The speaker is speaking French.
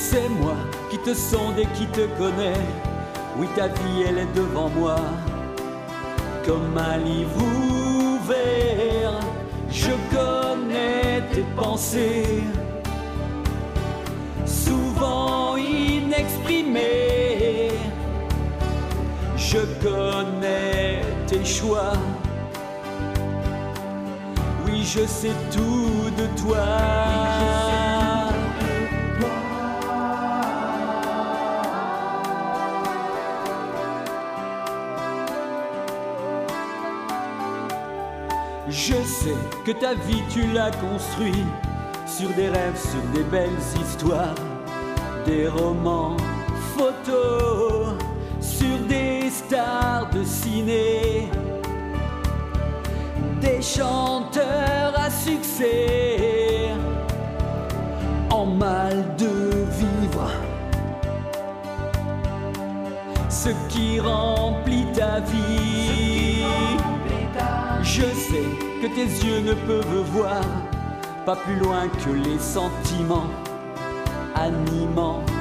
C'est moi qui te sonde et qui te connais. Oui, ta vie, elle est devant moi. Comme un livre ouvert, je connais tes pensées, souvent inexprimées. Je connais tes choix. Oui, je sais tout de toi. Je sais que ta vie tu l'as construit sur des rêves, sur des belles histoires, des romans, photos, sur des stars de ciné, des chanteurs à succès, en mal de vivre, ce qui remplit ta vie. Je sais que tes yeux ne peuvent voir pas plus loin que les sentiments animants